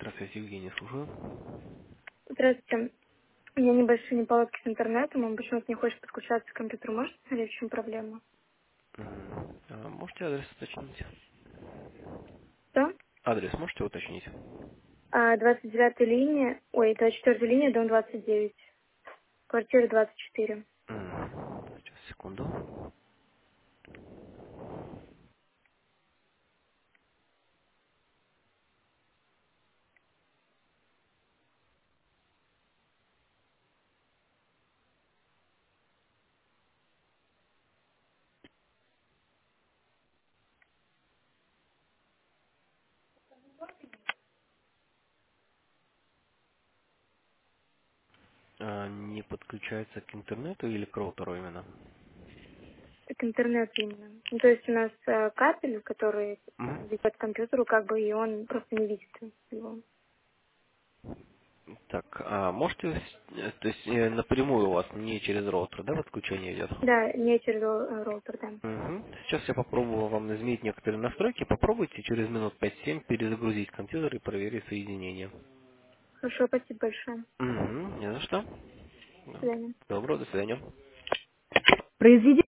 Здравствуйте, Евгений, слушаю. Здравствуйте. У меня небольшие неполадки с интернетом, он почему-то не хочет подключаться к компьютеру. Можете сказать, в чем проблема? Можете адрес уточнить? Что? Адрес можете уточнить? 29-я линия, 24-я линия, дом 29, квартира 24. Сейчас, секунду. Не подключается к интернету или к роутеру именно? Это интернет именно. Ну, то есть у нас кабель, который Мгм. ведет к компьютеру, как бы, и он просто не видит его. Так, можете, то есть напрямую у вас, не через роутер, да, подключение идет? Да, не через роутер, да. Мгм. Сейчас я попробую вам изменить некоторые настройки. Попробуйте через минут 5-7 перезагрузить компьютер и проверить соединение. Хорошо, спасибо большое. Не за что. До свидания. Доброго, до свидания. Произведи